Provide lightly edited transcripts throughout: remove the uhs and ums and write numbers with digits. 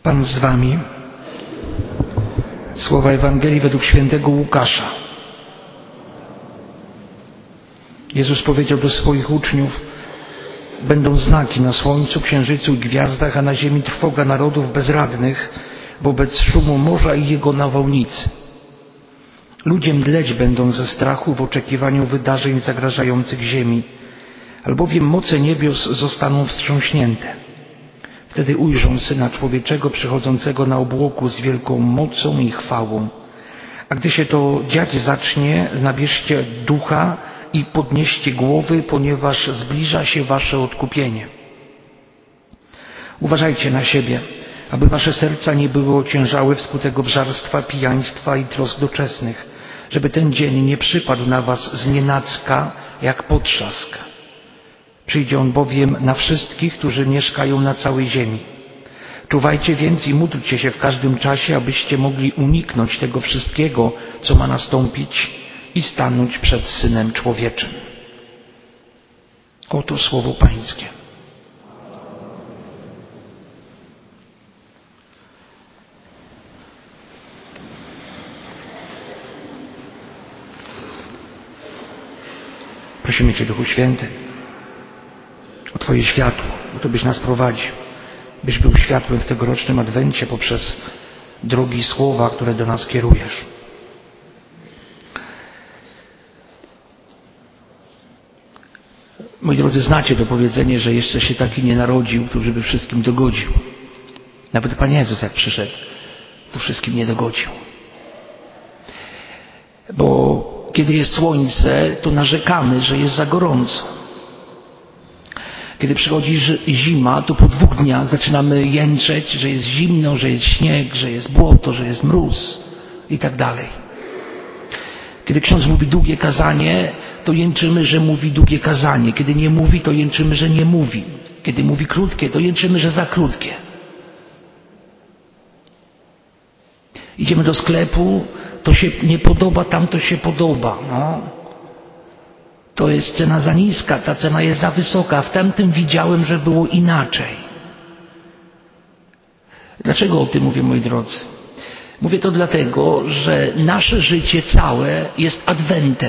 Pan z wami. Słowa Ewangelii według świętego Łukasza. Jezus powiedział do swoich uczniów: będą znaki na słońcu, księżycu i gwiazdach, a na ziemi trwoga narodów bezradnych wobec szumu morza i jego nawałnicy. Ludzie mdleć będą ze strachu w oczekiwaniu wydarzeń zagrażających ziemi, albowiem moce niebios zostaną wstrząśnięte. Wtedy ujrzą Syna Człowieczego przychodzącego na obłoku z wielką mocą i chwałą. A gdy się to dziać zacznie, nabierzcie ducha i podnieście głowy, ponieważ zbliża się wasze odkupienie. Uważajcie na siebie, aby wasze serca nie były ociężałe wskutek obżarstwa, pijaństwa i trosk doczesnych, żeby ten dzień nie przypadł na was znienacka jak potrzask. Przyjdzie on bowiem na wszystkich, którzy mieszkają na całej ziemi. Czuwajcie więc i módlcie się w każdym czasie, abyście mogli uniknąć tego wszystkiego, co ma nastąpić, i stanąć przed Synem Człowieczym. Oto słowo Pańskie. Prosimy Cię, Duchu Święty, o Twoje światło, o to byś nas prowadził, byś był światłem w tegorocznym Adwencie poprzez drogi słowa, które do nas kierujesz. Moi drodzy, znacie to powiedzenie, że jeszcze się taki nie narodził, który by wszystkim dogodził. Nawet Pan Jezus, jak przyszedł, to wszystkim nie dogodził. Bo kiedy jest słońce, to narzekamy, że jest za gorąco. Kiedy przychodzi zima, to po 2 dniach zaczynamy jęczeć, że jest zimno, że jest śnieg, że jest błoto, że jest mróz i tak dalej. Kiedy ksiądz mówi długie kazanie, to jęczymy, że mówi długie kazanie. Kiedy nie mówi, to jęczymy, że nie mówi. Kiedy mówi krótkie, to jęczymy, że za krótkie. Idziemy do sklepu, to się nie podoba, tamto się podoba. No. To jest cena za niska, ta cena jest za wysoka. W tamtym widziałem, że było inaczej. Dlaczego o tym mówię, moi drodzy? Mówię to dlatego, że nasze życie całe jest adwentem,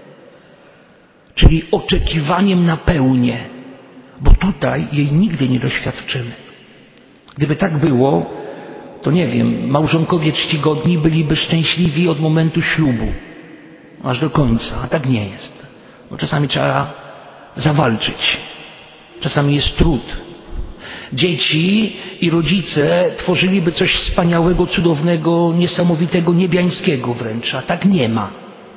czyli oczekiwaniem na pełnię, bo tutaj jej nigdy nie doświadczymy. Gdyby tak było, to nie wiem, małżonkowie czcigodni byliby szczęśliwi od momentu ślubu, aż do końca, a tak nie jest. Bo czasami trzeba zawalczyć, czasami jest trud. Dzieci i rodzice tworzyliby coś wspaniałego, cudownego, niesamowitego, niebiańskiego wręcz, a tak nie ma.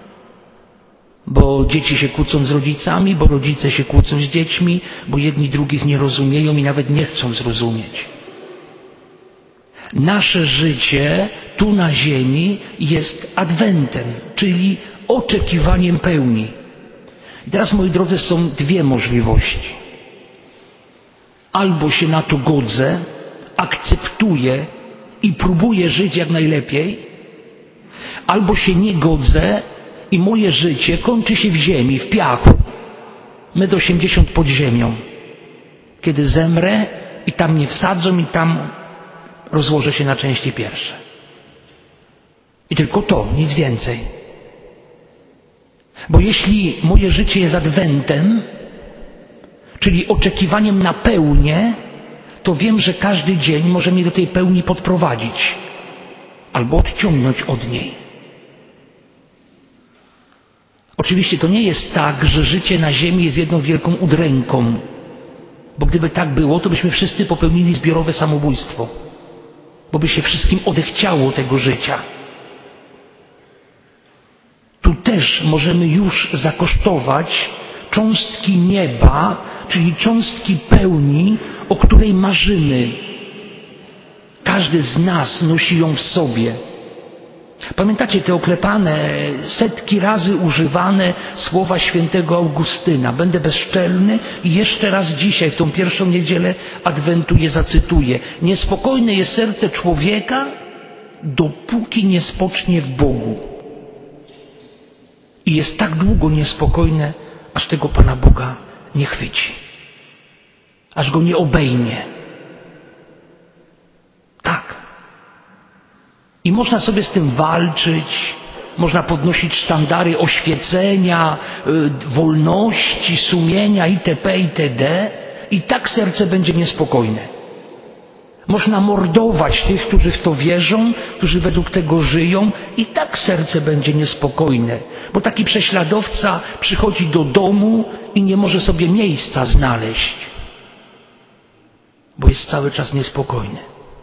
Bo dzieci się kłócą z rodzicami, bo rodzice się kłócą z dziećmi, bo jedni drugich nie rozumieją i nawet nie chcą zrozumieć. Nasze życie tu na ziemi jest adwentem, czyli oczekiwaniem pełni. I teraz, moi drodzy, są 2 możliwości. Albo się na to godzę, akceptuję i próbuję żyć jak najlepiej, albo się nie godzę i moje życie kończy się w ziemi, w piachu. 1,80 m pod ziemią. Kiedy zemrę i tam mnie wsadzą i tam rozłożę się na części pierwsze. I tylko to, nic więcej. Bo jeśli moje życie jest adwentem, czyli oczekiwaniem na pełnię, to wiem, że każdy dzień może mnie do tej pełni podprowadzić albo odciągnąć od niej. Oczywiście to nie jest tak, że życie na ziemi jest jedną wielką udręką, bo gdyby tak było, to byśmy wszyscy popełnili zbiorowe samobójstwo, bo by się wszystkim odechciało tego życia. Tu też możemy już zakosztować cząstki nieba, czyli cząstki pełni, o której marzymy. Każdy z nas nosi ją w sobie. Pamiętacie te oklepane, setki razy używane słowa świętego Augustyna? Będę bezczelny i jeszcze raz dzisiaj, w tą pierwszą niedzielę Adwentu je zacytuję. Niespokojne jest serce człowieka, dopóki nie spocznie w Bogu. I jest tak długo niespokojne, aż tego Pana Boga nie chwyci. Aż go nie obejmie. Tak. I można sobie z tym walczyć, można podnosić sztandary oświecenia, wolności, sumienia itp. itd. I tak serce będzie niespokojne. Można mordować tych, którzy w to wierzą, którzy według tego żyją, i tak serce będzie niespokojne. Bo taki prześladowca przychodzi do domu i nie może sobie miejsca znaleźć, bo jest cały czas niespokojny.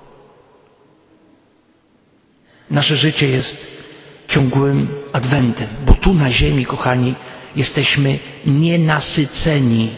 Nasze życie jest ciągłym adwentem, bo tu na ziemi, kochani, jesteśmy nienasyceni.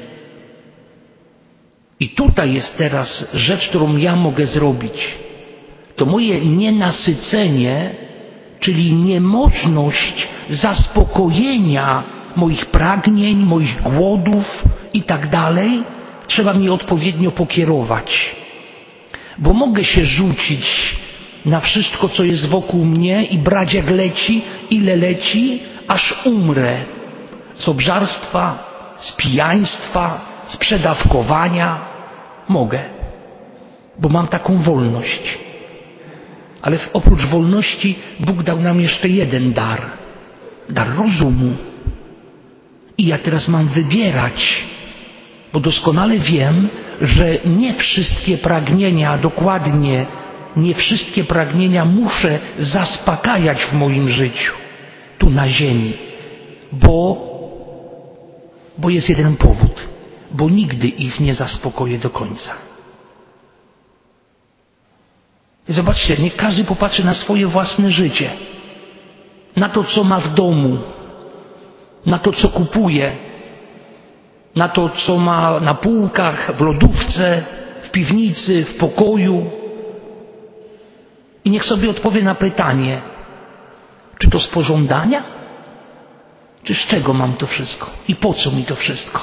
I tutaj jest teraz rzecz, którą ja mogę zrobić. To moje nienasycenie, czyli niemożność zaspokojenia moich pragnień, moich głodów i tak dalej, trzeba mnie odpowiednio pokierować. Bo mogę się rzucić na wszystko, co jest wokół mnie i brać jak leci, ile leci, aż umrę. Z obżarstwa, z pijaństwa, z przedawkowania. Mogę, bo mam taką wolność. Ale oprócz wolności Bóg dał nam jeszcze jeden dar. Dar rozumu. I ja teraz mam wybierać, bo doskonale wiem, że nie wszystkie pragnienia, dokładnie nie wszystkie pragnienia muszę zaspokajać w moim życiu, tu na ziemi, bo jest jeden powód, bo nigdy ich nie zaspokoję do końca. I zobaczcie, niech każdy popatrzy na swoje własne życie, na to, co ma w domu, na to, co kupuje, na to, co ma na półkach, w lodówce, w piwnicy, w pokoju. I niech sobie odpowie na pytanie, czy to z pożądania? Czy z czego mam to wszystko? I po co mi to wszystko?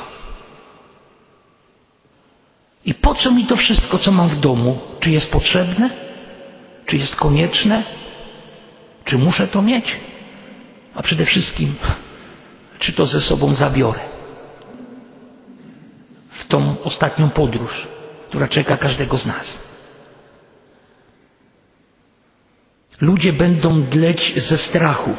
I po co mi to wszystko, co mam w domu? Czy jest potrzebne? Czy jest konieczne? Czy muszę to mieć? A przede wszystkim, czy to ze sobą zabiorę w tą ostatnią podróż, która czeka każdego z nas? Ludzie będą mdleć ze strachu.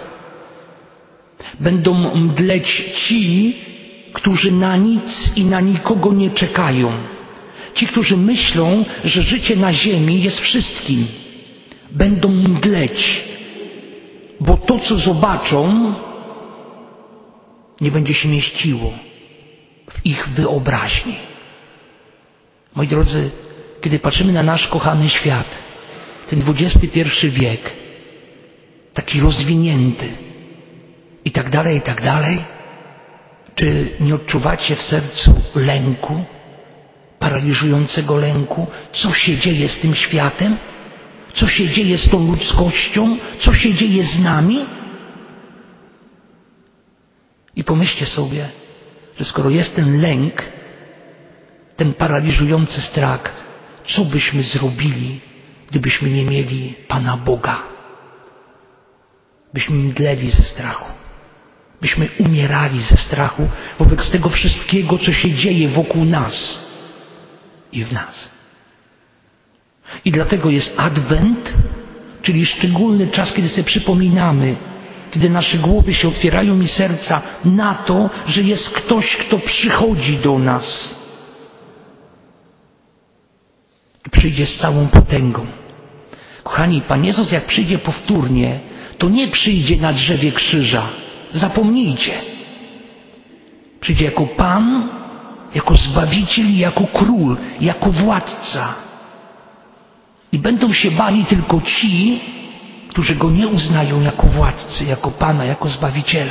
Będą mdleć ci, którzy na nic i na nikogo nie czekają. Ci, którzy myślą, że życie na ziemi jest wszystkim. Będą mdleć, bo to, co zobaczą, nie będzie się mieściło w ich wyobraźni. Moi drodzy, kiedy patrzymy na nasz kochany świat, ten XXI wiek, taki rozwinięty i tak dalej, czy nie odczuwacie w sercu lęku, paraliżującego lęku? Co się dzieje z tym światem? Co się dzieje z tą ludzkością? Co się dzieje z nami? I pomyślcie sobie, że skoro jest ten lęk, ten paraliżujący strach, co byśmy zrobili, gdybyśmy nie mieli Pana Boga? Byśmy mdleli ze strachu. Byśmy umierali ze strachu wobec tego wszystkiego, co się dzieje wokół nas i w nas. I dlatego jest Adwent, czyli szczególny czas, kiedy sobie przypominamy, kiedy nasze głowy się otwierają i serca na to, że jest ktoś, kto przychodzi do nas. I przyjdzie z całą potęgą. Kochani, Pan Jezus jak przyjdzie powtórnie, to nie przyjdzie na drzewie krzyża. Zapomnijcie. Przyjdzie jako Pan, jako Zbawiciel i jako Król, jako Władca. I będą się bali tylko ci, którzy Go nie uznają jako Władcy, jako Pana, jako Zbawiciela.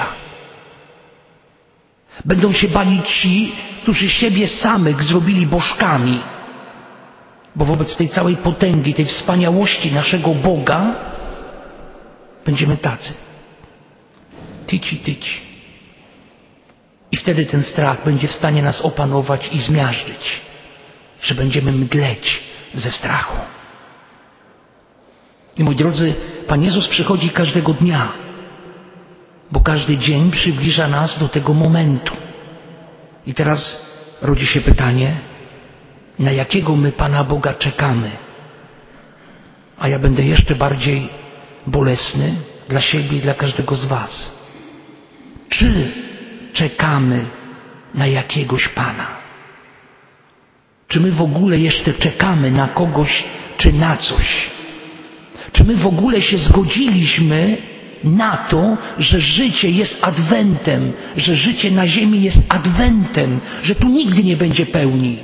Będą się bali ci, którzy siebie samych zrobili bożkami. Bo wobec tej całej potęgi, tej wspaniałości naszego Boga będziemy tacy. Tyci. I wtedy ten strach będzie w stanie nas opanować i zmiażdżyć, że będziemy mdleć ze strachu. I moi drodzy, Pan Jezus przychodzi każdego dnia, bo każdy dzień przybliża nas do tego momentu. I teraz rodzi się pytanie, na jakiego my Pana Boga czekamy? A ja będę jeszcze bardziej bolesny dla siebie i dla każdego z was. Czy czekamy na jakiegoś Pana? Czy my w ogóle jeszcze czekamy na kogoś czy na coś? Czy my w ogóle się zgodziliśmy na to, że życie jest adwentem, że życie na ziemi jest adwentem, że tu nigdy nie będzie pełni?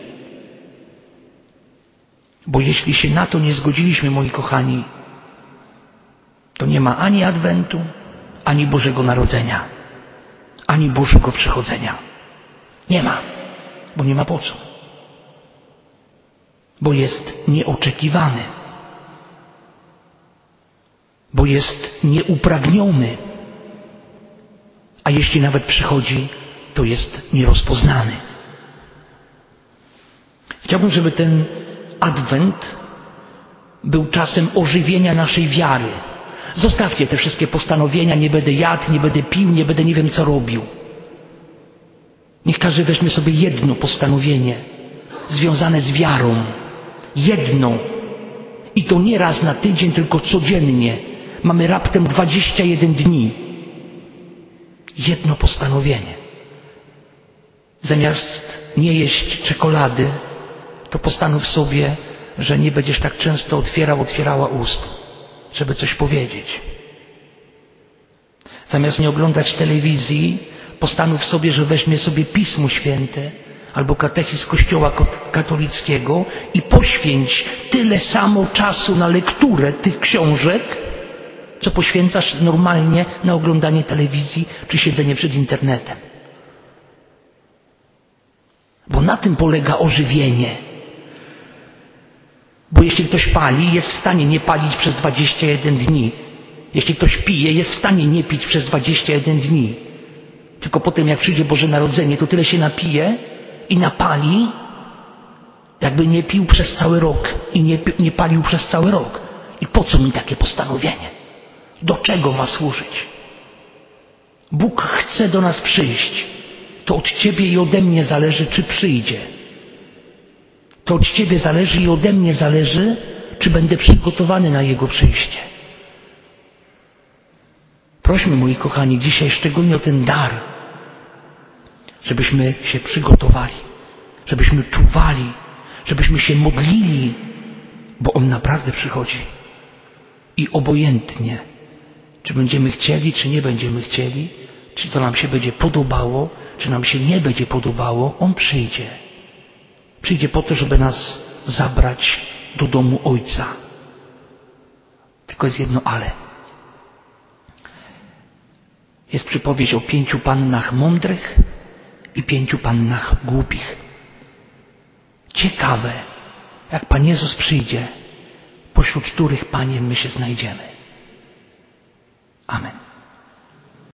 Bo jeśli się na to nie zgodziliśmy, moi kochani, to nie ma ani adwentu, ani Bożego Narodzenia, ani Bożego przychodzenia. Nie ma, bo nie ma po co. Bo jest nieoczekiwany. Bo jest nieupragniony. A jeśli nawet przychodzi, to jest nierozpoznany. Chciałbym, żeby ten adwent był czasem ożywienia naszej wiary. Zostawcie te wszystkie postanowienia, nie będę jadł, nie będę pił, nie będę nie wiem co robił. Niech każdy weźmie sobie jedno postanowienie związane z wiarą. Jedno. I to nie raz na tydzień, tylko codziennie. Mamy raptem 21 dni. Jedno postanowienie. Zamiast nie jeść czekolady, to postanów sobie, że nie będziesz tak często otwierała ust, żeby coś powiedzieć. Zamiast nie oglądać telewizji, postanów sobie, że weźmie sobie Pismo Święte albo katechizm Kościoła katolickiego i poświęć tyle samo czasu na lekturę tych książek, co poświęcasz normalnie na oglądanie telewizji czy siedzenie przed internetem. Bo na tym polega ożywienie. Bo jeśli ktoś pali, jest w stanie nie palić przez 21 dni. Jeśli ktoś pije, jest w stanie nie pić przez 21 dni. Tylko potem, jak przyjdzie Boże Narodzenie, to tyle się napije i napali, jakby nie pił przez cały rok i nie palił przez cały rok. I po co mi takie postanowienie? Do czego ma służyć? Bóg chce do nas przyjść. To od ciebie i ode mnie zależy, czy przyjdzie. To od ciebie zależy i ode mnie zależy, czy będę przygotowany na Jego przyjście. Prośmy, moi kochani, dzisiaj szczególnie o ten dar, żebyśmy się przygotowali, żebyśmy czuwali, żebyśmy się modlili, bo On naprawdę przychodzi. I obojętnie, czy będziemy chcieli, czy nie będziemy chcieli, czy to nam się będzie podobało, czy nam się nie będzie podobało, On przyjdzie. Przyjdzie po to, żeby nas zabrać do domu Ojca. Tylko jest jedno ale. Jest przypowieść o 5 pannach mądrych i 5 pannach głupich. Ciekawe, jak Pan Jezus przyjdzie, pośród których panien my się znajdziemy. Amen.